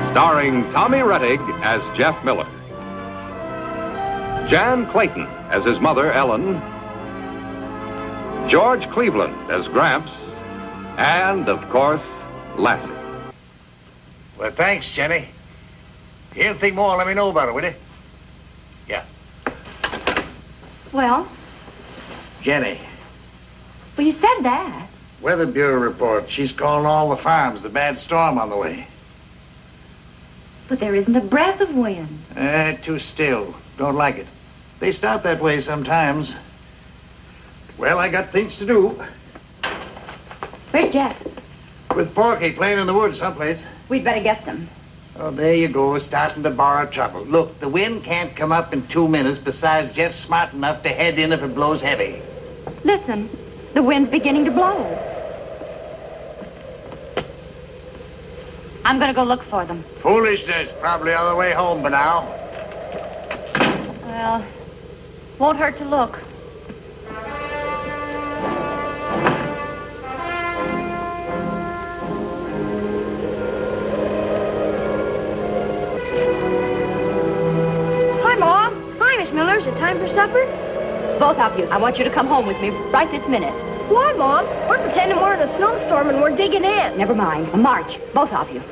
Starring Tommy Rettig as Jeff Miller. Jan Clayton as his mother, Ellen. George Cleveland as Gramps. And, of course, Lassie. Well, thanks, Jenny. If you hear anything more, let me know about it, will you? Yeah. Well? Jenny. Well, you said that. Weather Bureau report. She's calling all the farms. The bad storm on the way. But there isn't a breath of wind. Too still. Don't like it. They start that way sometimes. Well, I got things to do. Where's Jeff? With Porky playing in the woods someplace. We'd better get them. Oh, there you go, starting to borrow trouble. Look, the wind can't come up in 2 minutes. Besides, Jeff's smart enough to head in if it blows heavy. Listen, the wind's beginning to blow. I'm going to go look for them. Foolishness. Probably on the way home by now. Well, won't hurt to look. Hi, Mom. Hi, Miss Miller. Is it time for supper? Both of you, I want you to come home with me right this minute. Why, Mom? We're pretending we're in a snowstorm and we're digging in. Never mind. A march. Both of you.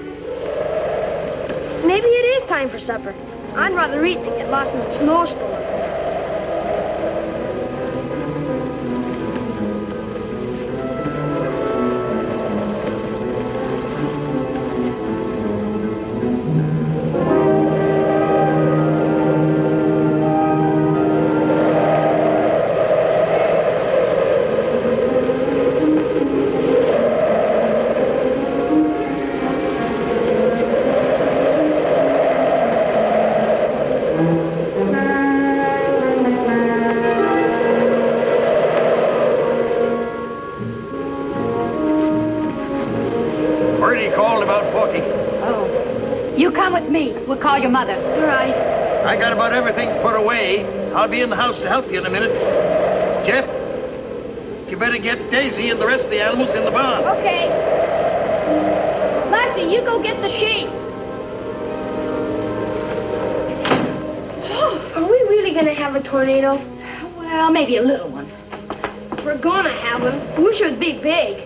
Maybe it is time for supper. I'd rather eat than get lost in a snowstorm. We'll call your mother. All right. I got about everything put away. I'll be in the house to help you in a minute. Jeff, you better get Daisy and the rest of the animals in the barn. Okay. Lassie, you go get the sheep. Are we really going to have a tornado? Well, maybe a little one. We're going to have one. I wish it would be big.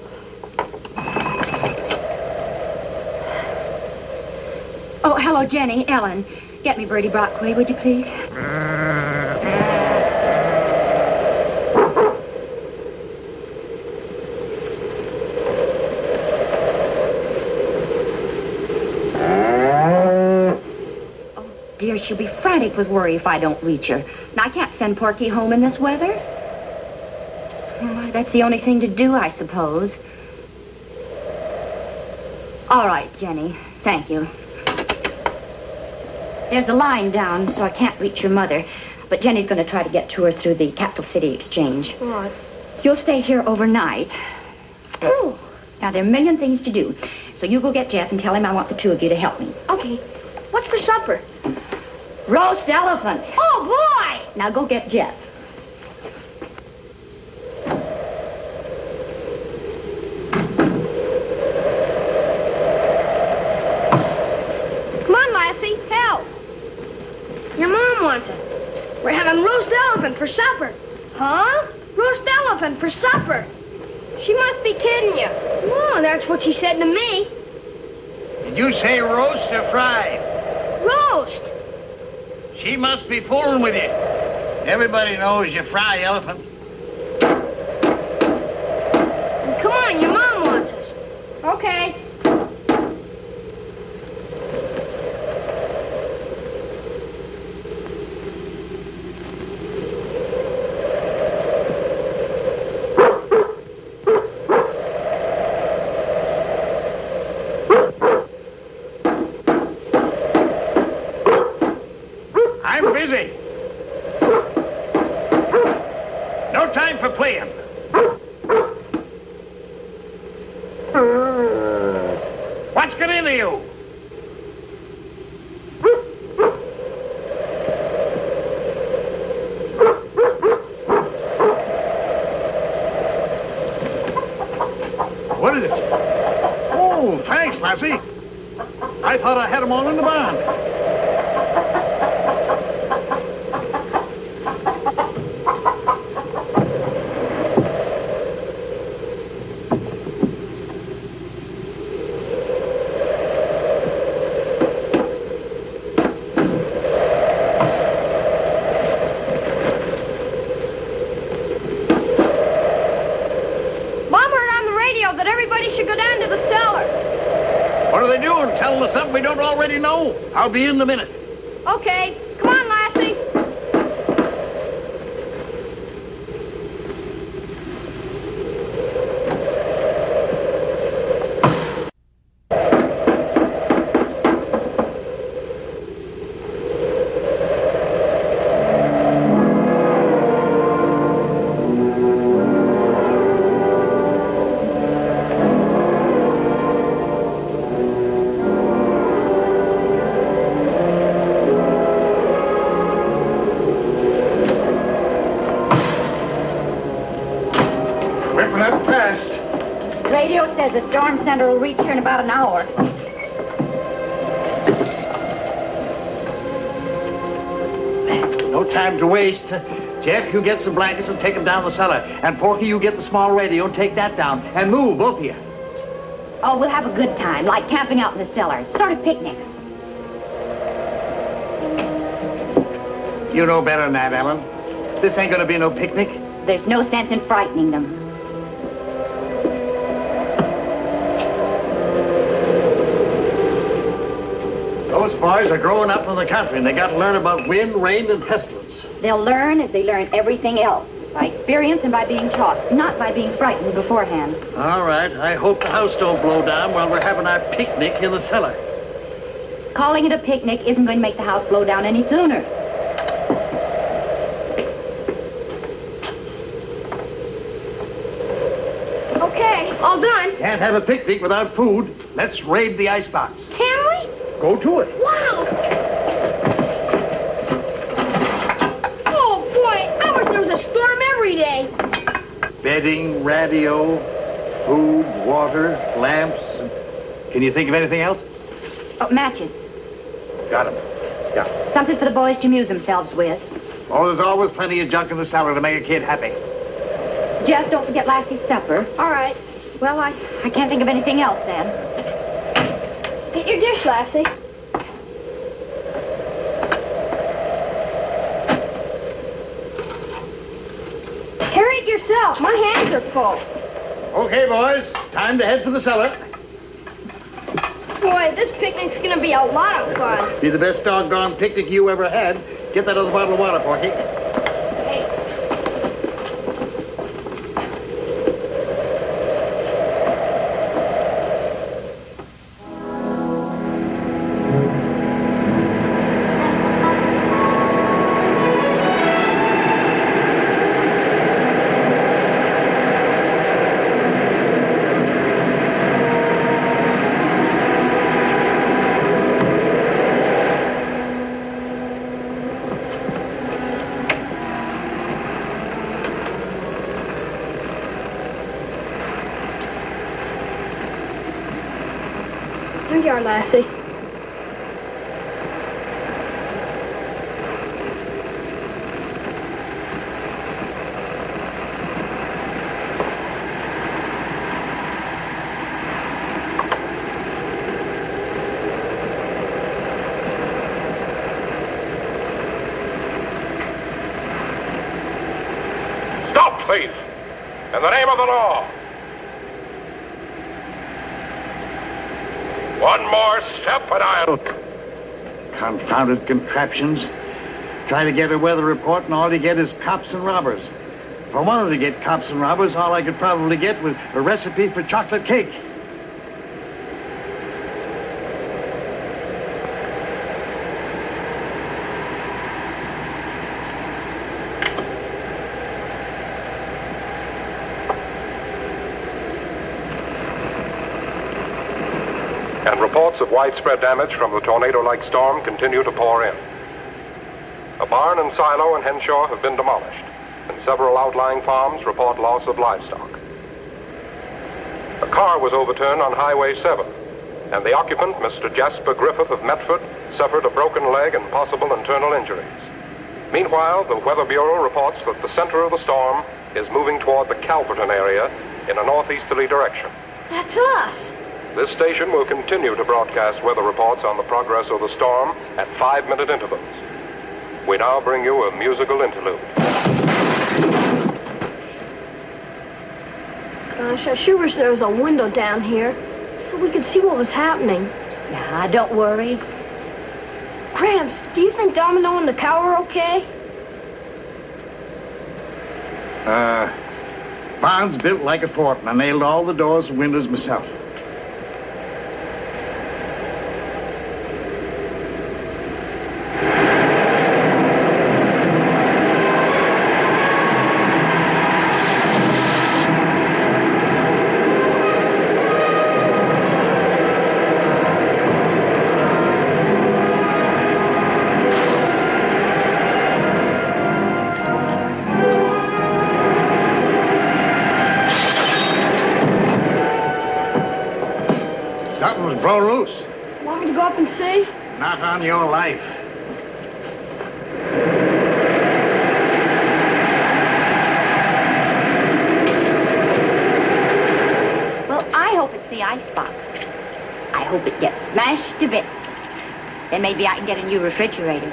Oh, hello, Jenny. Ellen. Get me Bertie Brockway, would you please? Oh, dear, she'll be frantic with worry if I don't reach her. Now, I can't send Porky home in this weather. Well, that's the only thing to do, I suppose. All right, Jenny. Thank you. There's a line down, so I can't reach your mother. But Jenny's going to try to get to her through the Capital City Exchange. What? You'll stay here overnight. Oh. Now, there are a million things to do. So you go get Jeff and tell him I want the two of you to help me. Okay. What's for supper? Roast elephant. Oh, boy! Now go get Jeff. Your mom wants it. We're having roast elephant for supper. Huh? Roast elephant for supper. She must be kidding you. No, that's what she said to me. Did you say roast or fried? Roast. She must be fooling with you. Everybody knows you fry elephant. Come on, your mom wants us. Okay. I thought I had them all in the barn. That everybody should go down to the cellar. What are they doing? Telling us something we don't already know? I'll be in a minute. Okay. Come on, Lassie. The storm center will reach here in about an hour. No time to waste. Jeff, you get some blankets and take them down the cellar. And Porky, you get the small radio and take that down. And move, both of you. Oh, we'll have a good time, like camping out in the cellar. It's sort of picnic. You know better than that, Ellen. This ain't gonna be no picnic. There's no sense in frightening them. Those boys are growing up in the country, and they got to learn about wind, rain, and pestilence. They'll learn as they learn everything else, by experience and by being taught, not by being frightened beforehand. All right. I hope the house don't blow down while we're having our picnic in the cellar. Calling it a picnic isn't going to make the house blow down any sooner. Okay, all done. Can't have a picnic without food. Let's raid the icebox. Can we? Go to it. Wow! Oh, boy, I wish there was a storm every day. Bedding, radio, food, water, lamps. Can you think of anything else? Oh, matches. Got 'em. Yeah. Something for the boys to amuse themselves with. Oh, there's always plenty of junk in the cellar to make a kid happy. Jeff, don't forget Lassie's supper. All right. Well, I can't think of anything else then. Get your dish, Lassie. Carry it yourself. My hands are full. Okay, boys. Time to head for the cellar. Boy, this picnic's gonna be a lot of fun. Be the best doggone picnic you ever had. Get that other bottle of water, Porky. Hey. Here you are, Lassie. Stop, thief! In the name of the law! One more step and I'll... Confounded contraptions. Try to get a weather report and all you get is cops and robbers. If I wanted to get cops and robbers, all I could probably get was a recipe for chocolate cake. And reports of widespread damage from the tornado-like storm continue to pour in. A barn and silo in Henshaw have been demolished, and several outlying farms report loss of livestock. A car was overturned on Highway 7, and the occupant, Mr. Jasper Griffith of Metford, suffered a broken leg and possible internal injuries. Meanwhile, the Weather Bureau reports that the center of the storm is moving toward the Calverton area in a northeasterly direction. That's us. This station will continue to broadcast weather reports on the progress of the storm at 5-minute intervals. We now bring you a musical interlude. Gosh, I sure wish there was a window down here so we could see what was happening. Yeah, don't worry. Gramps, do you think Domino and the cow are okay? Barn's built like a fort, and I nailed all the doors and windows myself. Something was blown loose. Want me to go up and see? Not on your life. Well, I hope it's the icebox. I hope it gets smashed to bits. Then maybe I can get a new refrigerator.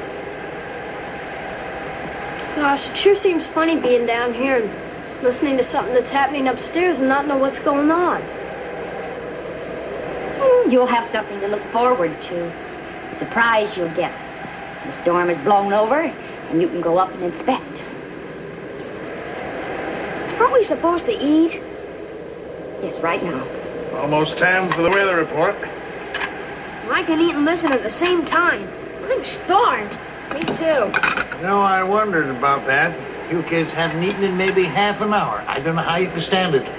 Gosh, it sure seems funny being down here and listening to something that's happening upstairs and not know what's going on. You'll have something to look forward to. A surprise you'll get. The storm is blown over, and you can go up and inspect. Aren't we supposed to eat? Yes, right now. Almost time for the weather report. I can eat and listen at the same time. I'm starved. Me too. You know, I wondered about that. You kids haven't eaten in maybe half an hour. I don't know how you can stand it.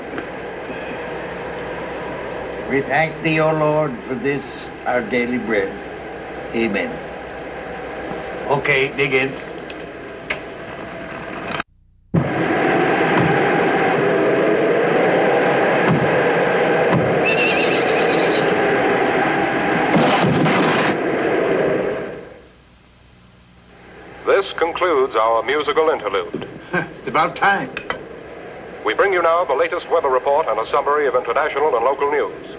We thank thee, O Lord, for this, our daily bread. Amen. Okay, dig in. This concludes our musical interlude. It's about time. We bring you now the latest weather report and a summary of international and local news.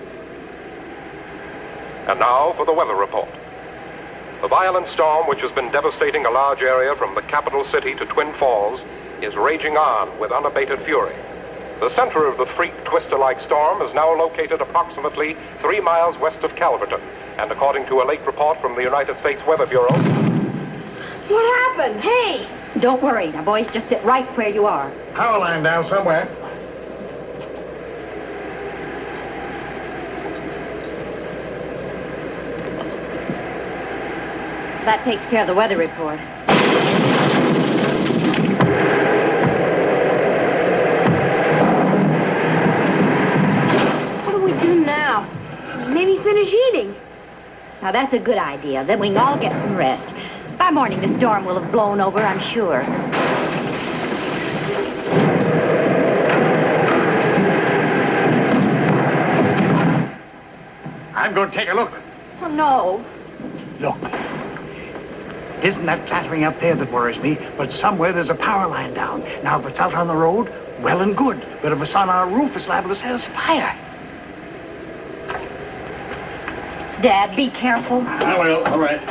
And now for the weather report. The violent storm, which has been devastating a large area from the capital city to Twin Falls, is raging on with unabated fury. The center of the freak twister-like storm is now located approximately 3 miles west of Calverton. And according to a late report from the United States Weather Bureau... What happened? Hey! Don't worry. Now, boys, just sit right where you are. Power line down somewhere. That takes care of the weather report. What do we do now? Maybe finish eating. Now, that's a good idea. Then we can all get some rest. By morning, the storm will have blown over, I'm sure. I'm going to take a look. Oh, no. Look. It isn't that clattering up there that worries me, but somewhere there's a power line down. Now, if it's out on the road, well and good. But if it's on our roof, it's liable to set us fire. Dad, be careful. I will. All right.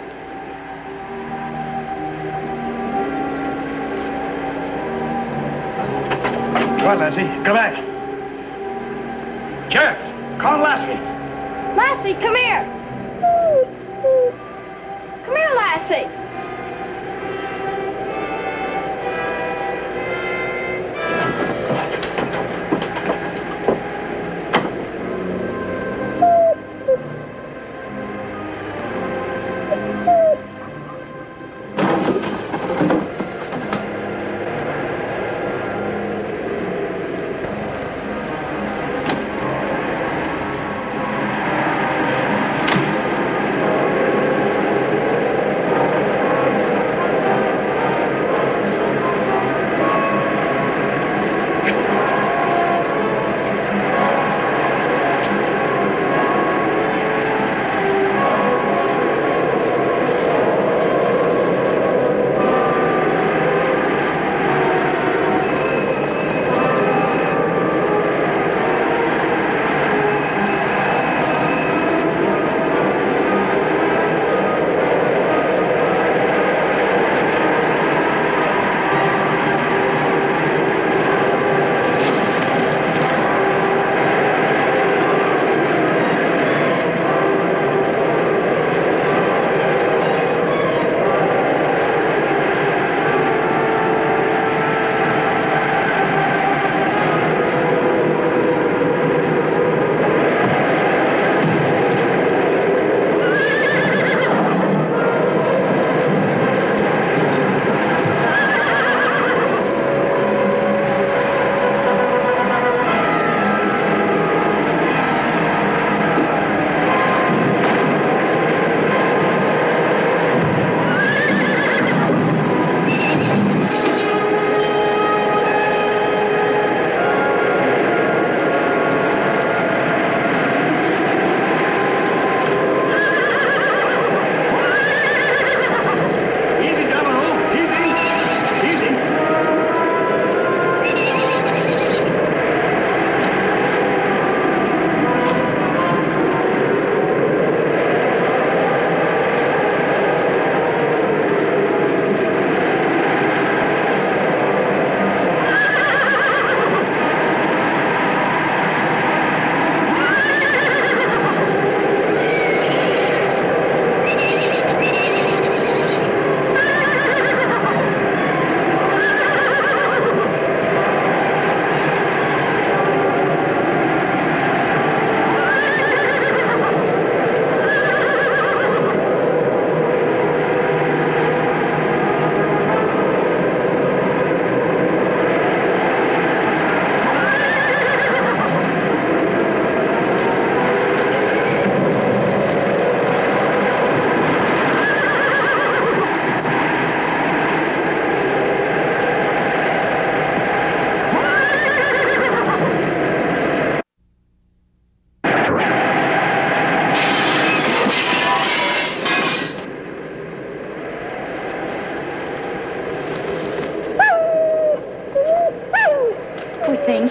Come on, Lassie. Come back. Jeff, call Lassie. Lassie, come here. Come here, Lassie.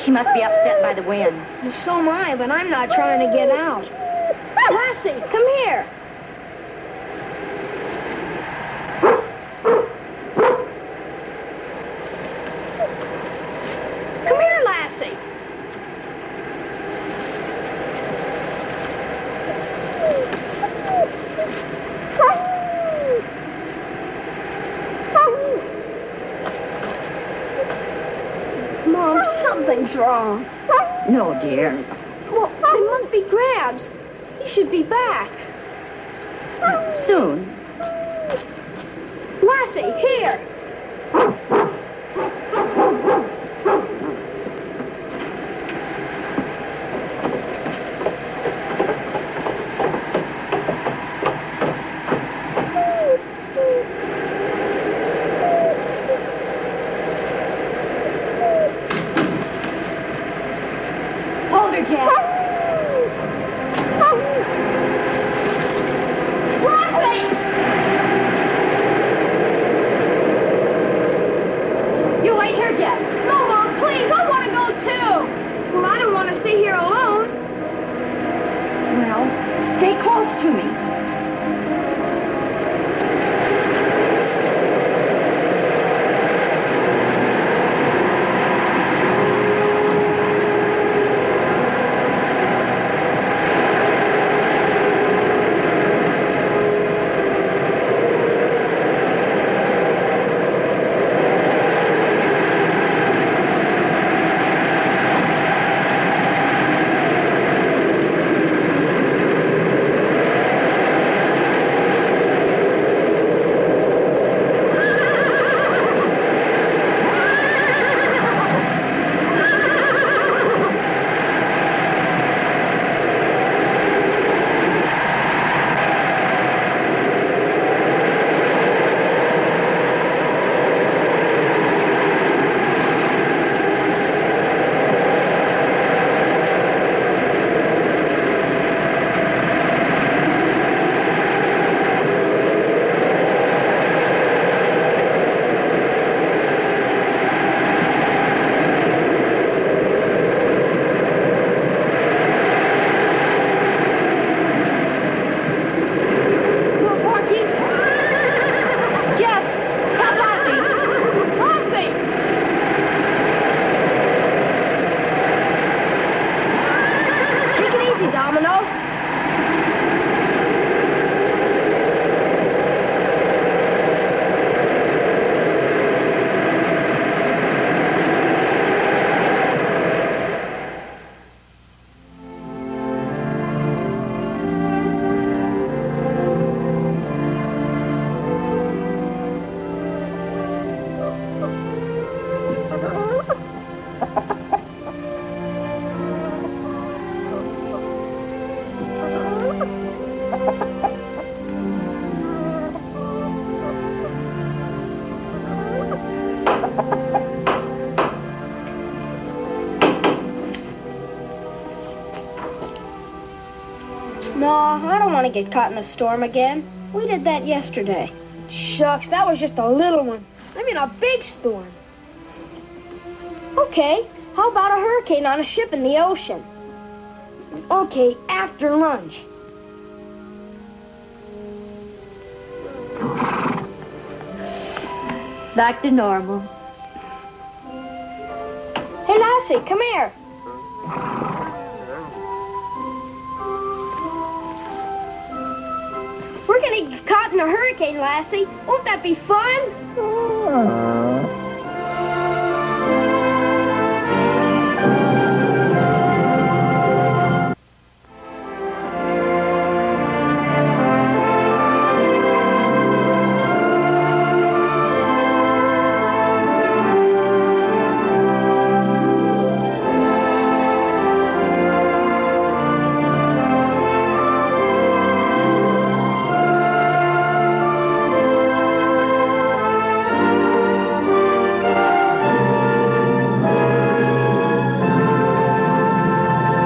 She must be upset by the wind. So am I, but I'm not trying to get out. Lassie, come here. Come here, Lassie. Mom, something's wrong. No, dear. Well, it must be Grabs. He should be back. Soon. Lassie, here. Hold her, Jack. You wait here, Jack. No, Mom, please. I want to go, too. Well, I don't want to stay here alone. Well, stay close to me. No, I don't want to get caught in a storm again. We did that yesterday. Shucks, that was just a little one. I mean a big storm. Okay, how about a hurricane on a ship in the ocean? Okay, after lunch. Back to normal. Hey, Lassie, come here. We're gonna get caught in a hurricane, Lassie. Won't that be fun?